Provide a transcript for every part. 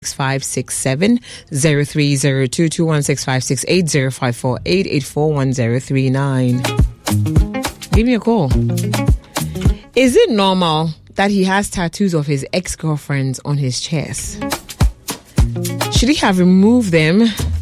030-216-567, 030-216-568, 054-1039. Give me a call. Is it normal that he has tattoos of his ex-girlfriends on his chest? Should he have removed them?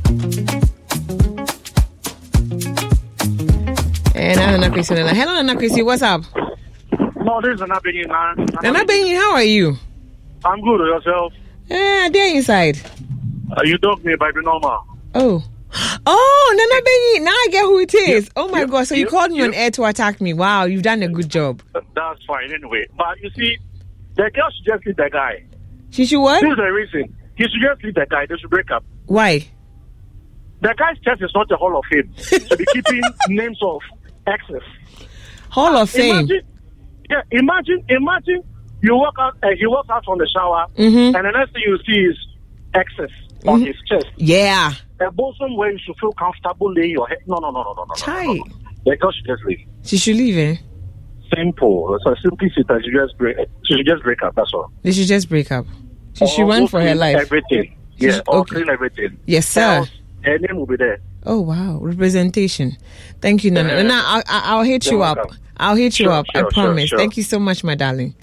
And Nana Chrissy. Hello, Nana Chrissy. What's up? No, this is Nana Benny, man. Nana Benny, how are you? I'm good. Yourself? They're inside. You dog me by the normal. Oh, Nana Benny. Now I get who it is. Oh my God! So you called me on air to attack me. Wow, you've done a good job. That's fine anyway. But you see, the girl should just leave the guy. She should what? This is the reason. He should just leave the guy. They should break up. Why? The guy's chest is not a Hall of Fame to be keeping names of exes. Hall of Fame. Imagine you walk out. He walks out from the shower, Mm-hmm. and the next thing you see is exes on his chest. Yeah. A bosom where you should feel comfortable laying your head. No. Chai. The girl should just leave. She should leave, eh? Simple. So simply sit and she should just break up. That's all. They should just break up. She should run for her life. Everything. Yeah, clean everything. Yes, sir. Her name will be there. Oh wow, representation. Thank you, Nana. Nana, I'll hit you up. I'll hit you up. I promise. Sure. Thank you so much, my darling.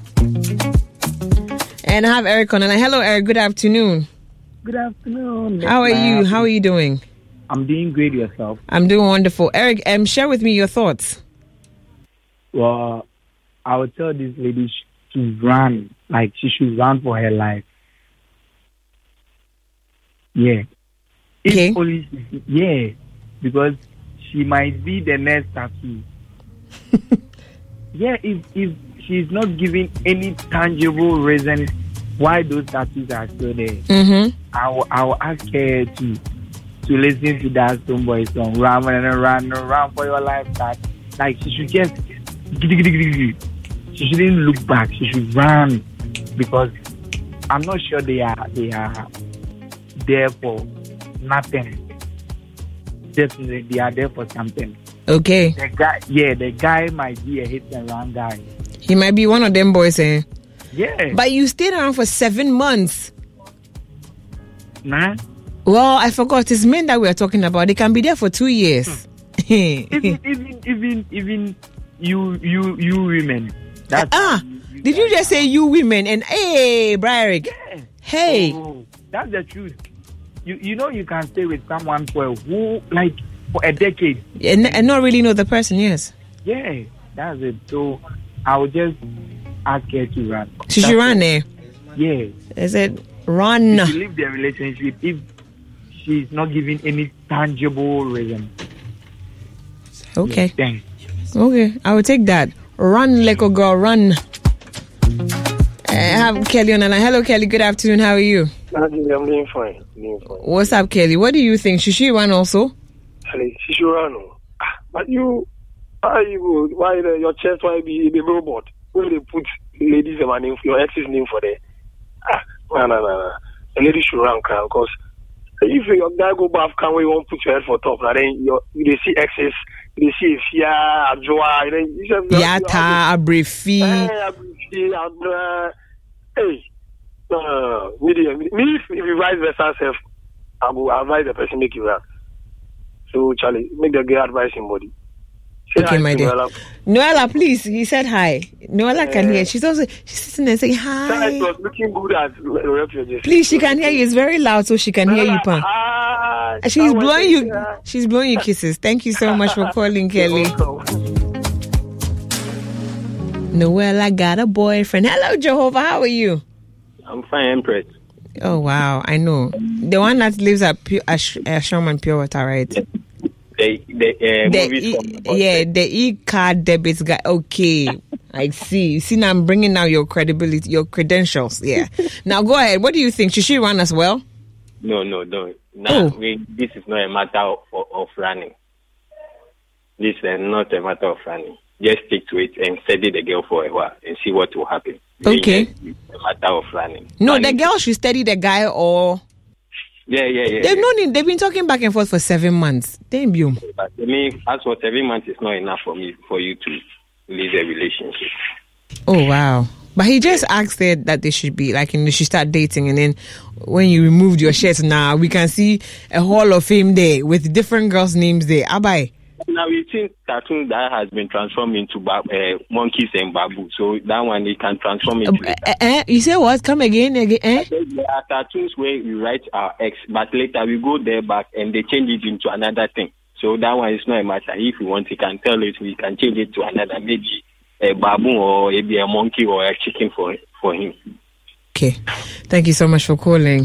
And I have Eric on the line. Hello, Eric. Good afternoon. Good afternoon. How are you? How are you doing? I'm doing great. Yourself? I'm doing wonderful. Eric, share with me your thoughts. Well, I would tell this lady to run. Like, she should run for her life. Yeah. Okay. Because she might be the next tattoo. Yeah, if she's not giving any tangible reason why those tattoos are still there, Mm-hmm. I will ask her to listen to that Stonebwoy song, run for your life. That, like, she should just, she shouldn't look back. She should run, because I'm not sure they are there for nothing. Definitely, they are there for something. Okay. The guy might be a hit and run guy. He might be one of them boys, eh? Yeah. But you stayed around for 7 months. Nah. Well, I forgot. It's men that we are talking about. They can be there for 2 years. even you women. Did you just say you women? And hey, Briarick. Yeah. Hey. Oh, that's the truth. You know you can stay with someone for a decade. And not really know the person, yes. Yeah, that's it. So I would just ask her to run. She should run, eh? Yeah. I said, run. If you leave the relationship, if she's not giving any tangible reason. Okay. Yeah, thanks. Okay, I will take that. Run, little girl, run. I have Kelly on the line. Hello, Kelly. Good afternoon. How are you? I'm doing fine. What's up, Kelly? What do you think? Should she run also? She should run. But you, why your chest? Why be a robot? Where they put ladies' name, your ex's name for there? No. The lady should run, because if your guy go back, can we won't put your head for top? Now then they see exes, they see Fia, Joa, then you say Yata, Abrefi. Hey, no. Me, if you vice versa self, I will advise the person make you run. So, Charlie, make the girl advise somebody. Okay, my dear. Noella, please. He said hi. Noella can hear. She's sitting there saying hi. She was looking good at refugees. Please, she can hear you. It's very loud, so she can hear you, Pam. She's blowing you. She's blowing you kisses. Thank you so much for calling, Kelly. Noella got a boyfriend. Hello, Jehovah. How are you? I'm fine, Empress. Oh wow, I know the one that lives at Sherman Pure Water, right? The e-card debits guy. Okay, I see. See, now I'm bringing now your credibility, your credentials. Yeah. Now go ahead. What do you think? Should she run as well? No, don't. Now, this is not a matter of running. This is not a matter of running. Just stick to it and study the girl for a while and see what will happen. Okay. It's a matter of running. No, the girl should study the guy or... Yeah. They've been talking back and forth for 7 months. Damn you. But I mean, as for 7 months, it's not enough for you to leave a relationship. Oh, wow. But he just asked it that they should be like, they should start dating, and then when you removed your shirt, now we can see a Hall of Fame there with different girls' names there. Abai. Now we've seen cartoons that has been transformed into monkeys and baboon. So that one they can transform into. You say what? Come again? There are cartoons where we write our ex, but later we go there back and they change it into another thing. So that one is not a matter. If we want, we can tell it. We can change it to another, maybe a baboon or maybe a monkey or a chicken for him. Okay, thank you so much for calling.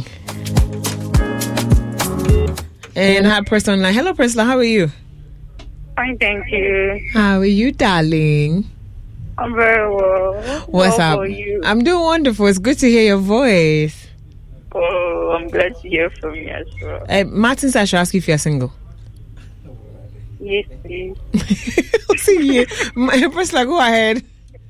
And I have Priscilla online. Hello, Priscilla. How are you? Fine, thank you. How are you, darling? I'm very well. What's up? You? I'm doing wonderful. It's good to hear your voice. Oh, I'm glad to hear from you as well. Martin said I should ask you if you're single. Yes, please. See, Priscilla, go ahead.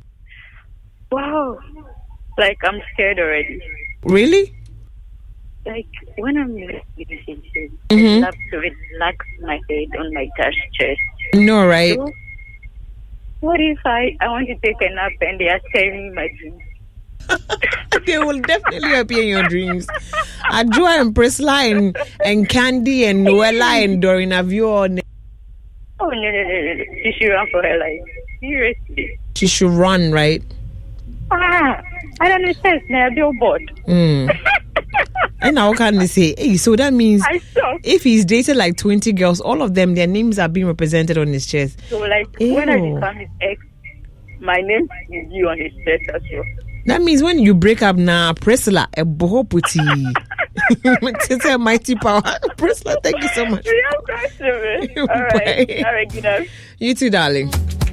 Wow. Like, I'm scared already. Really? Like, when I'm in a relationship, Mm-hmm. I love to relax my head on my touch chest. No, right? So, what if I want to take a nap and they are scaring my dreams? They will definitely appear in your dreams. Adjoa and Priscilla and Candy and Noella and Dorina View. Oh, no. She should run for her life. Seriously. She should run, right? I don't understand. Now, billboard. And now can they say, hey, so that means if he's dated like 20 girls, all of them, their names are being represented on his chest. So, like, when I become his ex, my name will be on his chest as well. That means when you break up now, Priscilla, a bohoputi. It's a mighty power. Priscilla, thank you so much. All right, good night. You too, darling.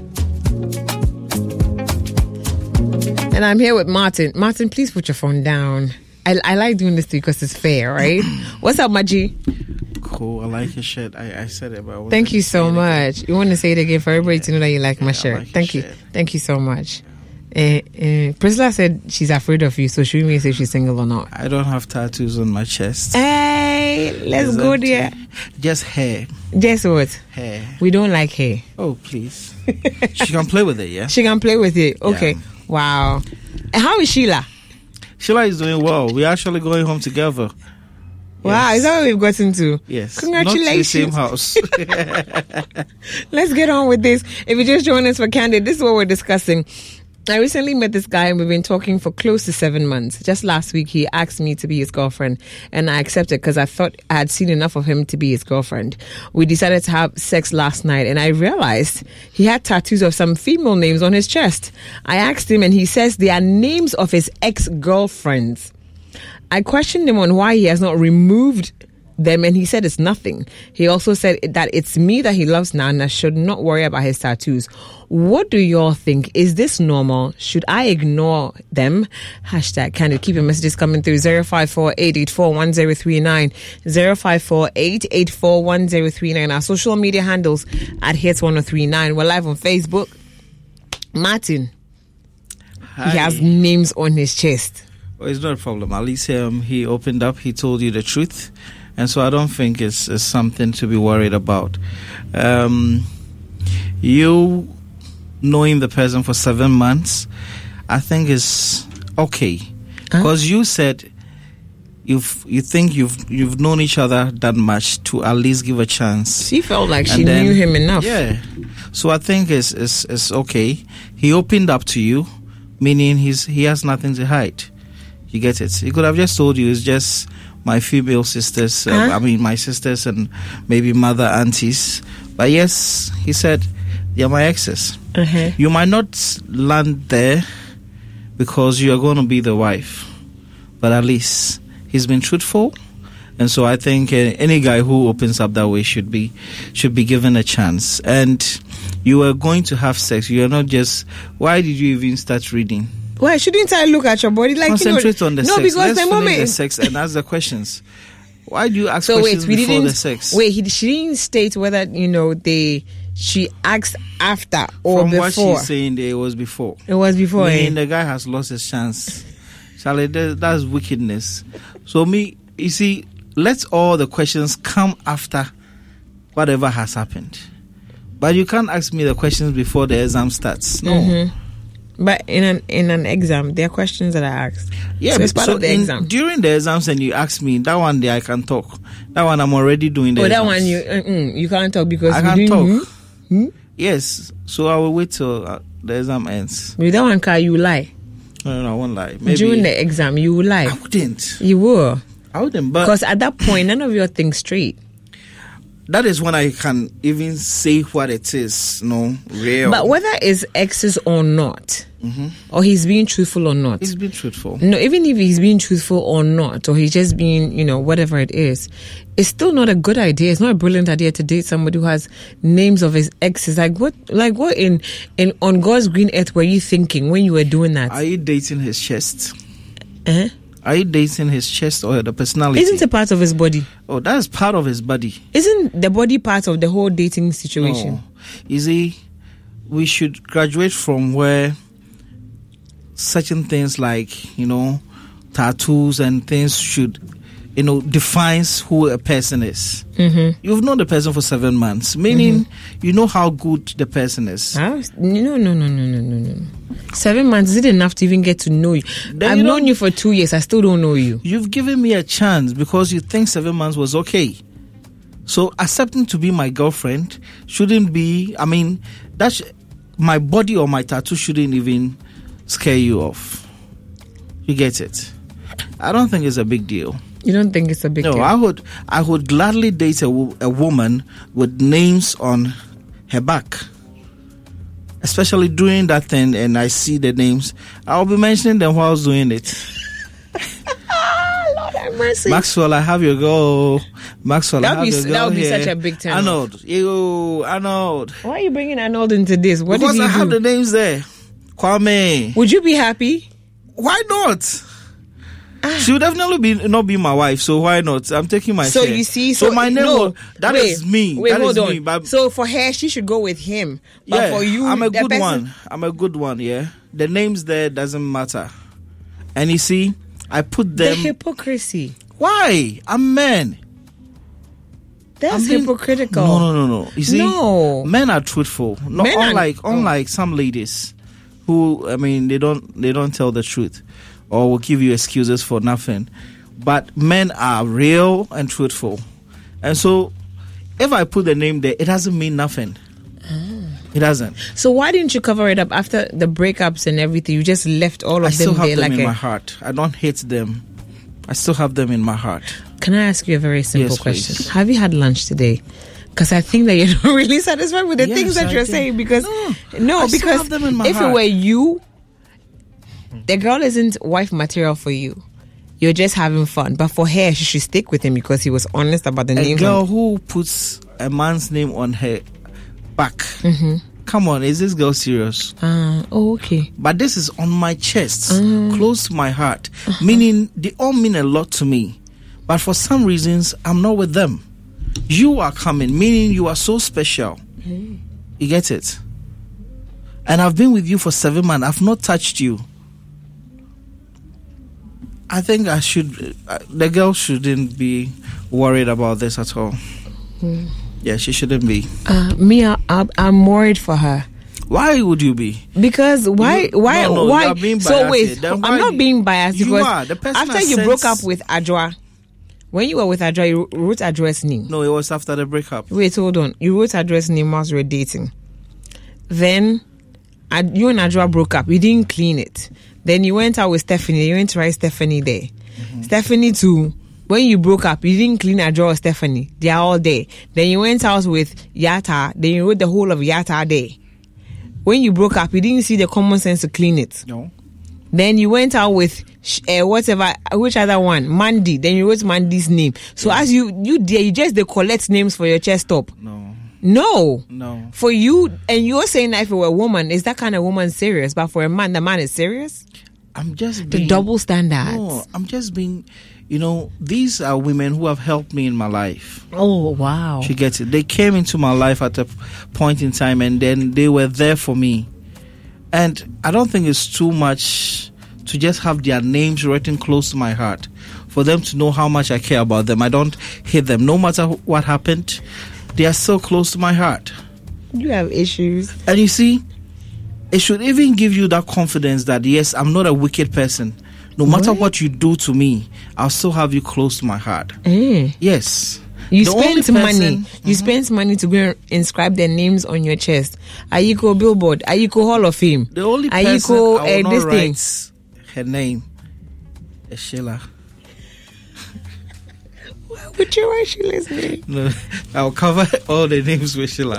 And I'm here with Martin. Martin, please put your phone down. I like doing this to you because it's fair, right? What's up, Maji? Cool. I like your shirt. I said it, but thank you so much. You want to say it again for everybody to know that you like my shirt. Like thank you. Thank you so much. Priscilla said she's afraid of you, so should we say she's single or not? I don't have tattoos on my chest. Hey, let's go there. Just hair. Guess what? Hair. We don't like hair. Oh, please. She can play with it, yeah? She can play with it. Okay. Yeah. Wow. And how is Sheila? Sheila is doing well. We're actually going home together. Wow, Yes. is that what we've gotten to? Yes. Congratulations. Not to the same house. Let's get on with this. If you just joined us for Candid, this is what we're discussing. I recently met this guy and we've been talking for close to 7 months. Just last week, he asked me to be his girlfriend and I accepted because I thought I had seen enough of him to be his girlfriend. We decided to have sex last night and I realized he had tattoos of some female names on his chest. I asked him and he says they are names of his ex-girlfriends. I questioned him on why he has not removed them and he said it's nothing. He also said that it's me that he loves now and I should not worry about his tattoos. What do y'all think? Is this normal? Should I ignore them? Hashtag Candid. Keep your messages coming through 054-884-1039 054-884-1039. Our social media handles at Hits1039. We're live on Facebook. Martin. Hi. He has names on his chest. Well, it's not a problem. At least he opened up. He told you the truth. And so I don't think it's something to be worried about. You knowing the person for 7 months, I think is okay. Because you said you think you've known each other that much to at least give a chance. She felt like she knew him enough. Yeah. So I think it's okay. He opened up to you, meaning he has nothing to hide. You get it? He could have just told you it's just my female sisters, my sisters and maybe mother, aunties. But yes, he said, they're my exes. You might not land there because you are going to be the wife. But at least he's been truthful. And so I think any guy who opens up that way should be given a chance. And you are going to have sex. You are not just... Why did you even start reading? Why shouldn't I look at your body? Like, concentrate on the sex. Because Let's the moment the sex and ask the questions. Why do you ask questions before the sex? She didn't state whether she asked after or From before. What she's saying, it was before. It was before. Meaning the guy has lost his chance. Charlie, that's wickedness. So you see, let all the questions come after whatever has happened. But you can't ask me the questions before the exam starts. No. But in an exam, there are questions that I asked. Yeah, so it's part of the exam. During the exams, and you ask me that one day I can talk. That one I'm already doing the exams. That one you can't talk because I can't talk. Yes, so I will wait till the exam ends. With that one, car you lie. No, I won't lie. Maybe during the exam, you will lie. I wouldn't. You will. I wouldn't, but because at that point, none of your things straight. That is when I can even say what it is, real. But whether it's exes or not, or he's being truthful or not. He's being truthful. No, even if he's being truthful or not, or he's just being, whatever it is, it's still not a good idea. It's not a brilliant idea to date somebody who has names of his exes. Like what in on God's green earth were you thinking when you were doing that? Are you dating his chest? Uh-huh. Are you dating his chest or the personality? Isn't it part of his body? Oh, that's part of his body. Isn't the body part of the whole dating situation? No. You see, we should graduate from where certain things like, tattoos and things should, defines who a person is. Mm-hmm. You've known the person for 7 months, meaning you know how good the person is. No. 7 months, is it enough to even get to know you? I've known you for 2 years, I still don't know you. You've given me a chance because you think 7 months was okay. So accepting to be my girlfriend shouldn't be, that's my body or my tattoo shouldn't even scare you off. You get it? I don't think it's a big deal. You don't think it's a big deal? No, I would gladly date a woman with names on her back. Especially doing that thing and I see the names. I'll be mentioning them while I was doing it. Lord have mercy. Maxwell, I have your girl. Maxwell, I have your girl. That would be such a big time. Arnold. Why are you bringing Arnold into this? Because I have the names there. Kwame. Would you be happy? Why not? She would definitely not be my wife, so why not? I'm taking my share. You see, so my name is me. Wait, hold on. Me, but so for her, she should go with him. But for you, I'm a good one. Yeah, the names there doesn't matter. And you see, I put them. The hypocrisy. Why? I'm man. That's hypocritical. No. You see, men are truthful. Unlike some ladies who, they don't tell the truth. Or will give you excuses for nothing. But men are real and truthful. And so, if I put the name there, it doesn't mean nothing. It doesn't. So why didn't you cover it up after the breakups and everything? You just left all of them there. I still have them in my heart. I don't hate them. I still have them in my heart. Can I ask you a very simple question? Please. Have you had lunch today? Because I think that you're not really satisfied with the things that you're saying. Because I still have them in my if heart. it were you, the girl isn't wife material for you. You're just having fun. But for her, she should stick with him because he was honest about the name. A girl who puts a man's name on her back. Mm-hmm. Come on, is this girl serious? Okay. But this is on my chest, close to my heart. Meaning, they all mean a lot to me. But for some reasons, I'm not with them. You are coming, meaning you are so special. You get it? And I've been with you for 7 months. I've not touched you. I think I should. The girl shouldn't be worried about this at all. Yeah, she shouldn't be. Me, I'm worried for her. Why would you be? Because why? No, why? You're being So biased. wait, I'm not being biased You because are. The person after you broke up with Adjoa, when you were with Adjoa, you wrote Adjoa's name. No, it was after the breakup. Wait, hold on. You wrote Adjoa's name whilst you were dating. Then you and Adjoa broke up. You didn't clean it. Then you went out with Stephanie. You went to write Stephanie there. Stephanie too. When you broke up, you didn't clean Adjoa or Stephanie. They are all there. Then you went out with Yata. Then you wrote the whole of Yata there. When you broke up, you didn't see the common sense to clean it. No. Then you went out with which other one? Mandy. Then you wrote Mandy's name. So as you dare, you just they collect names for your chest top. No. For you, and you're saying that if it were a woman, is that kind of woman serious? But for a man, the man is serious? I'm just being... The double standards. No, I'm just being... these are women who have helped me in my life. Oh, wow. She gets it. They came into my life at a point in time and then they were there for me. And I don't think it's too much to just have their names written close to my heart for them to know how much I care about them. I don't hate them. No matter what happened, they are so close to my heart. You have issues. And you see, It should even give you that confidence that, yes, I'm not a wicked person. No matter what you do to me, I'll still have you close to my heart. Yes. You spend money. You spend money to go and inscribe their names on your chest. Ayiko Billboard, Ayiko Hall of Fame. The only person Ayiko, I will not this thing. write her name is Sheila. Why would you write Sheila's name? No, I'll cover all the names with Sheila.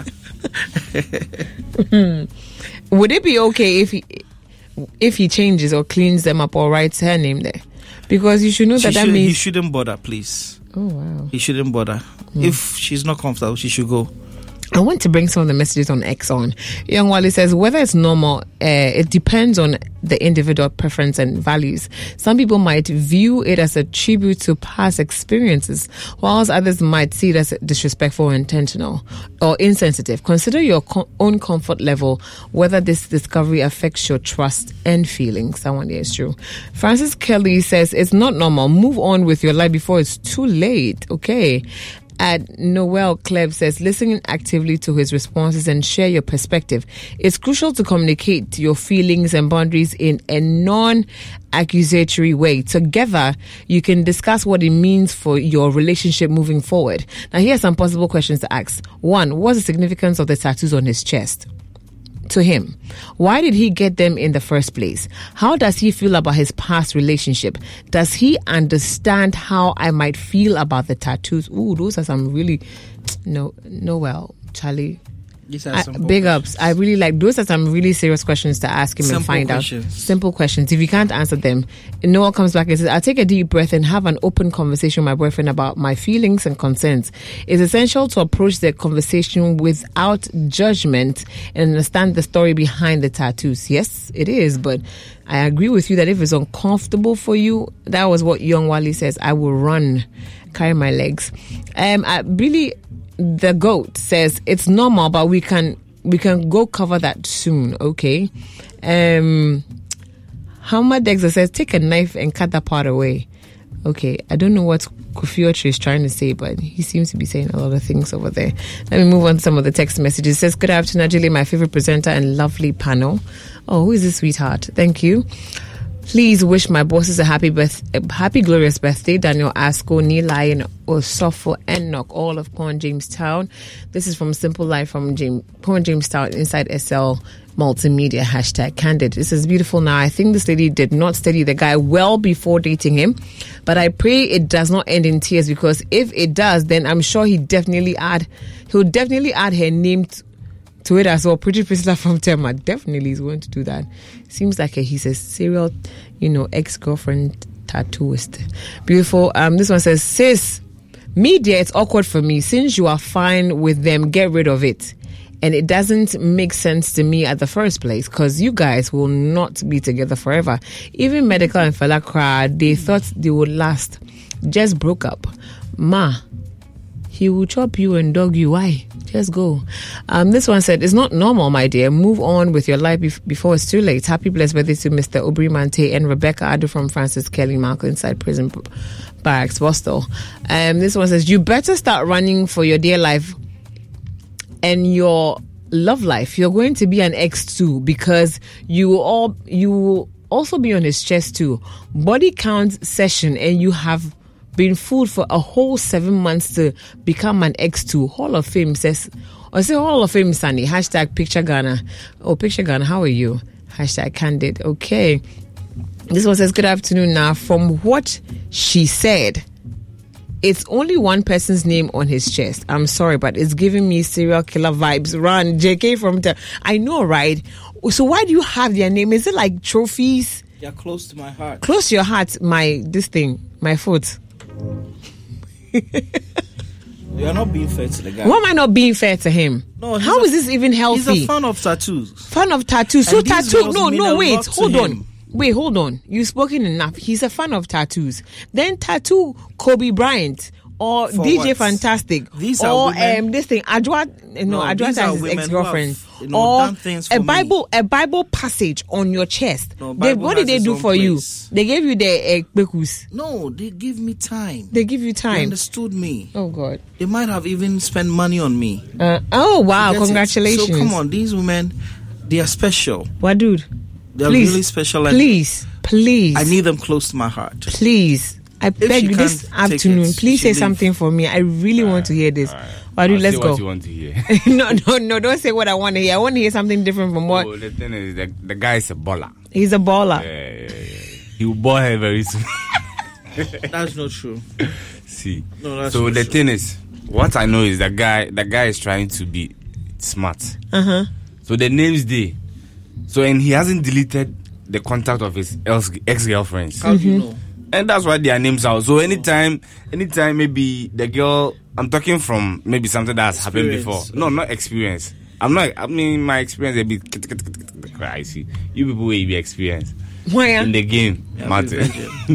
Would it be okay if he changes or cleans them up or writes her name there? Because you should know that means he shouldn't bother, please. Oh wow. He shouldn't bother. If she's not comfortable, she should go. I want to bring some of the messages on X on. Young Wally says, whether it's normal, it depends on the individual preference and values. Some people might view it as a tribute to past experiences, whilst others might see it as disrespectful or intentional or insensitive. Consider your own comfort level, whether this discovery affects your trust and feelings. That one is true. Francis Kelly says, it's not normal. Move on with your life before it's too late. Okay. At Noel Cleve says, listen actively to his responses and share your perspective. It's crucial to communicate your feelings and boundaries in a non-accusatory way. Together, you can discuss what it means for your relationship moving forward. Now, here are some possible questions to ask. 1, what's the significance of the tattoos on his chest? To him, why did he get them in the first place? How does he feel about his past relationship? Does he understand how I might feel about the tattoos? Ooh, those are some really well, Charlie. Big ups. I really like those. Are some really serious questions to ask him and find out. Simple questions. If you can't answer them, Noel comes back and says, I'll take a deep breath and have an open conversation with my boyfriend about my feelings and concerns. It's essential to approach the conversation without judgment and understand the story behind the tattoos. Yes, it is, but I agree with you that if it's uncomfortable for you, that was what Young Wally says, I will run, carry my legs. The GOAT says it's normal, but we can go cover that soon. Okay. Hamad Dexter says take a knife and cut that part away. Okay, I don't know what Kofi Ochi is trying to say, but he seems to be saying a lot of things over there. Let me move on to some of the text messages. It says, good afternoon, Ajili, my favorite presenter and lovely panel. Oh, who is this sweetheart? Thank you. Please wish my bosses a happy glorious birthday. Daniel Asko, Nilai, and Osofo Enoch, all of Pond Jamestown. This is from Simple Life from Pond Jamestown inside SL Multimedia, #Candid. This is beautiful. Now, I think this lady did not study the guy well before dating him, but I pray it does not end in tears, because if it does, then I'm sure he'll definitely add her name to it as well. Pretty Priscilla from Tema definitely is going to do that. Seems like he's a serial, ex-girlfriend tattooist. Beautiful. This one says, sis, media, it's awkward for me. Since you are fine with them, get rid of it. And it doesn't make sense to me at the first place, because you guys will not be together forever. Even Medical and Fela cried. They thought they would last. Just broke up. He will chop you and dog you. Why? Just go. This one said, it's not normal, my dear. Move on with your life before it's too late. Happy blessed birthday to Mr. Obri Mante and Rebecca Adu from Francis Kelly Markle inside prison barracks, Boston. This one says, you better start running for your dear life and your love life. You're going to be an ex too, because you will also be on his chest too. Body count session, and you have been fooled for a whole 7 months to become an X2. Hall of Fame says, or say Hall of Fame Sunny, #Picture Ghana. Oh, Picture Ghana, how are you? #Candid. Okay. This one says, good afternoon. Now, from what she said, it's only one person's name on his chest. I'm sorry, but it's giving me serial killer vibes. Run, JK from I know, right? So why do you have their name? Is it like trophies? They're close to my heart. Close to your heart, my foot. You are not being fair to the guy. Why am I not being fair to him? No, how is this even healthy? He's a fan of tattoos. Fan of tattoos. So tattoo. No, wait, hold on. Wait, hold on. You've spoken enough. He's a fan of tattoos. Then tattoo Kobe Bryant or for DJ what? Fantastic. These are women. This thing Adwa is his ex-girlfriend. Or a Bible passage on your chest. No, what did they do for you? They gave you the bekus. No, they give me time. They give you time. They understood me. Oh God. They might have even spent money on me. Oh wow! Congratulations. So come on, these women. They are special. What, dude? They're Please, really special. Please. I need them close to my heart. Please. I beg you this afternoon. Please say something for me. I really want to hear this. Why do let's go? What you want to hear? No. Don't say what I want to hear. I want to hear something different from what. The thing is, the guy is a baller. He's a baller. Yeah. He will ball her very soon. That's not true. See. No, that's so not the true. thing is, what I know is the guy is trying to be smart. So the name's there. So and he hasn't deleted the contact of his ex-girlfriends. How do you know? And that's why their names out. So anytime maybe the girl, I'm talking from maybe something that's happened before. No, not experience. I mean my experience a bit crazy. You people will be experienced. Why? In the game, Martin.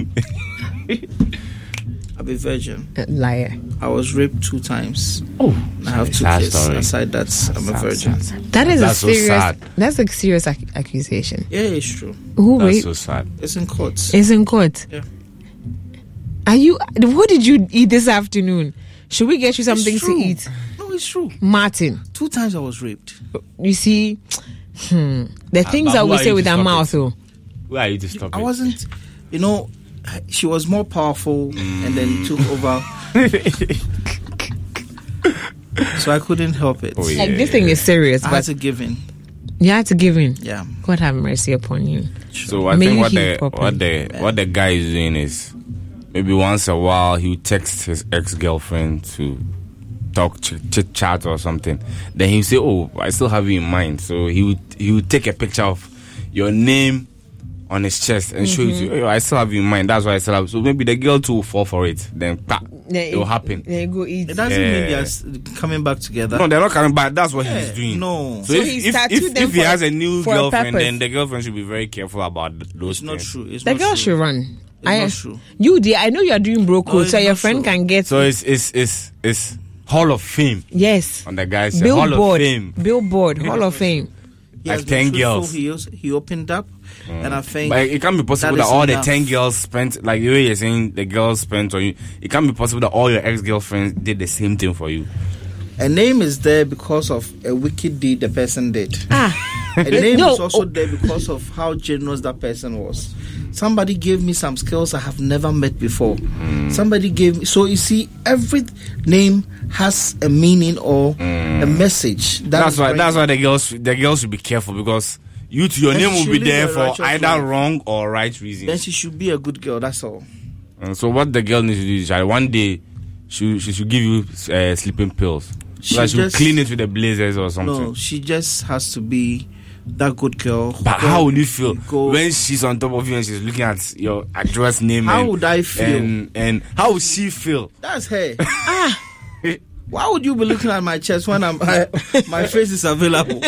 I'll be virgin. Liar. I was raped 2 times. Oh, I have 2 kids. Aside that, I'm a virgin. That's so sad. That's a serious accusation. Yeah, it's true. Who That's raped? so sad. It's in court. It's in court. Yeah. What did you eat this afternoon? Should we get you something It's to true. eat? No, it's true. Martin. 2 times I was raped. You see, the things but that who we are say you with to our stop mouth, it? though. Where are you to stop I it? wasn't, she was more powerful and then took over. So I couldn't help it. Oh, yeah. Like, this thing is serious, I had but to give in. you had to give in. Yeah. God have mercy upon you. So I May think you what heal properly. what the guy is doing is maybe once a while he would text his ex-girlfriend to talk chit chat or something. Then he'll say, "Oh, I still have you in mind." So he would take a picture of your name on his chest and show it to you. "Oh, I still have you in mind. That's why I still have." So maybe the girl too will fall for it. Then it will happen. Then you go eat. It doesn't mean they're coming back together. No, they're not coming back. That's what he's doing. No. So he's tattooed them if he for- has a new for a girlfriend, purpose. then the girlfriend should be very careful about those It's not things. true. It's The not girl true. should run. It's not true. You dear, I know you are doing bro code, it's so your not friend true. can get. So it's Hall of Fame Yes. on the guy's Hall of Billboard. Fame. Billboard. Hall of Fame. He Like has been 10 truthful. girls. He opened up, and I think But it can't be possible that that is all enough. the 10 girls spent, like the way you're saying the girls spent on you, it can't be possible that all your ex-girlfriends did the same thing for you. a name is there because of a wicked deed the person did. A name No. is also there because of how generous that person was. Somebody gave me some skills I have never met before. Somebody gave me. So you see, every name has a meaning or a message. That's why the girls should be careful, because your And name she will be should there live a for righteous either life. wrong or right Then reasons. she should be a good girl. That's all. And so what the girl needs to do is that one day she should give you sleeping pills. She So that she will just- clean it with the blazers or something. No, she just has to be that good girl. But how would you feel Go- when she's on top of you and she's looking at your address name? How and, would I feel? And how would she feel? That's her. Why would you be looking at my chest when my face is available?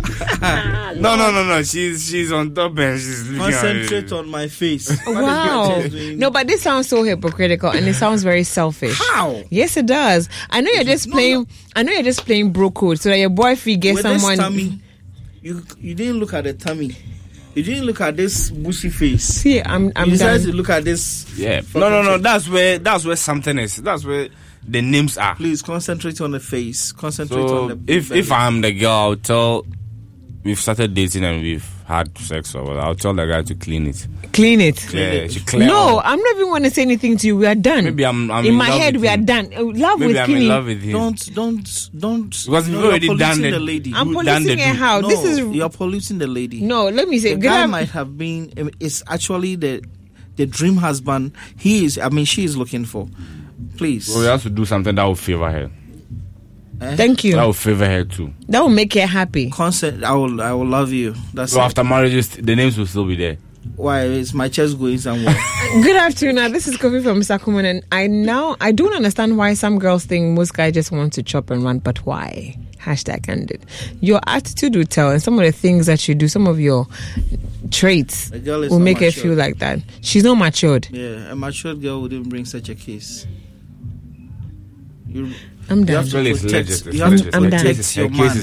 No. She's on top and she's looking Concentrate at you. on my face. Wow. No, but this sounds so hypocritical and it sounds very selfish. How? Yes, it does. I know you're just playing bro code so that your boyfriend gets With someone. this tummy, you didn't look at the tummy. You didn't look at this bushy face. See, I'm You decided to done. look at this. Yeah. fucking No. face. That's where something is. That's where the names are. Please concentrate on the face. Concentrate on So the. if belly. I'm the girl, I'll tell. We've started dating and we've had sex or whatever. I'll tell the guy to clean it. Clean it. Yeah, she clear No, up. I'm not even going to say anything to you. We are done. Maybe I'm in my love head. with We are him. done. Love Maybe with I'm cleaning. in love with him. Don't. Because you we've know, already you're done polluting the the lady. I'm You've done policing the it do. how? No, This is you're polluting the lady. no. Let me say. The guy might have been. It's actually the dream husband. He is. I mean, she is looking for. Please. So we have to do something that will favor her. Thank you. That will favor her too. That will make her happy. Consent. I will love you. That's So it. after marriage, the names will still be there. Why is my chest going somewhere? Good afternoon. This is Kofi from Sakuman, and I don't understand why some girls think most guys just want to chop and run, but why? Hashtag candid. Your attitude will tell, and some of the things that you do, some of your traits The girl is will not make her matured. feel like that. She's not matured. Yeah, a matured girl wouldn't bring such a case. I'm You done. have to Really, it's protect. legit. It's You have legit. to I'm done. protect your man.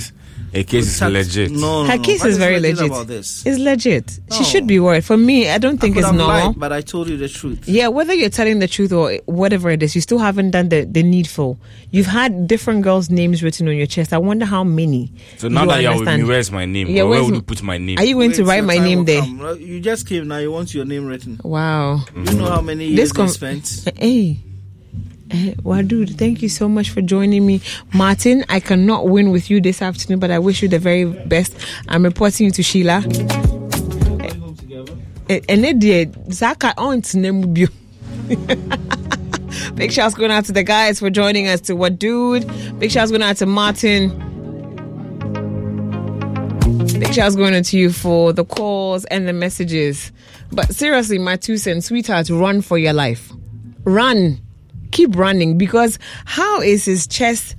Her case is legit. No, Her case What is very legit legit. about this? It's legit. No. She should be worried. For me, I don't think I could it's have normal. lied, but I told you the truth. Yeah, whether you're telling the truth or whatever it is, you still haven't done the needful. You've had different girls' names written on your chest. I wonder how many. So now you that you're with understand. me, where's my name? Yeah, Or where where's would m- you put my name? Are you going to Wait, write your my time name will there? come. You just came now. You want your name written. Wow. You know how many years they spent? Hey. Well, dude, thank you so much for joining me. Martin, I cannot win with you this afternoon, but I wish you the very best. I'm reporting you to Sheila. And it did. Zaka on to name you. Big shouts going out to the guys for joining us. To what, dude? Big shouts going out to Martin. Big shouts going out to you for the calls and the messages. But seriously, my 2 cents, sweetheart, run for your life. Run. Keep running, because how is his chest,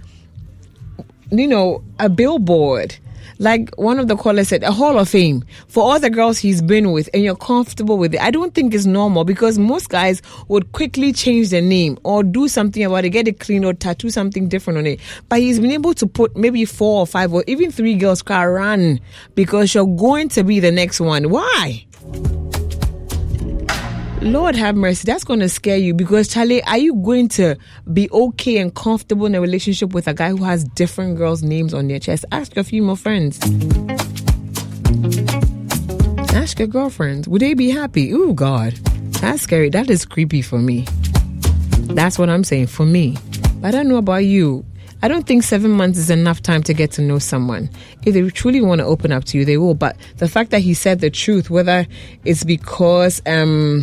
a billboard? Like one of the callers said, a hall of fame for all the girls he's been with, and you're comfortable with it. I don't think it's normal, because most guys would quickly change their name or do something about it, get it clean or tattoo something different on it. But he's been able to put maybe 4 or 5 or even 3 girls can run, because you're going to be the next one. Why? Lord have mercy, that's going to scare you, because Charlie, are you going to be okay and comfortable in a relationship with a guy who has different girls' names on their chest? Ask your female friends. Ask your girlfriends. Would they be happy? Ooh, God. That's scary. That is creepy for me. That's what I'm saying for me. I don't know about you. I don't think 7 months is enough time to get to know someone. If they truly want to open up to you, they will. But the fact that he said the truth, whether it's because, I'm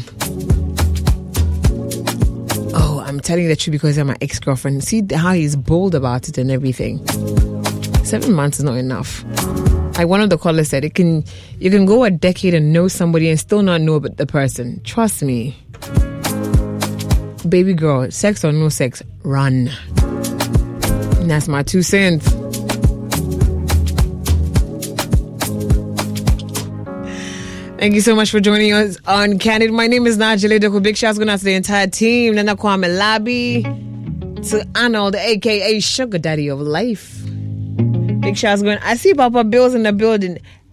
telling the truth because I'm my ex-girlfriend. See how he's bold about it and everything. 7 months is not enough. Like one of the callers said, you can go a decade and know somebody and still not know about the person. Trust me. Baby girl, sex or no sex, run. And that's my 2 cents. Thank you so much for joining us on Candid. My name is Najee Doko. Big shouts going out to the entire team. Nana Kwame Labi, to Arnold, aka Sugar Daddy of Life. Big shouts going. I see Papa Bill's in the building.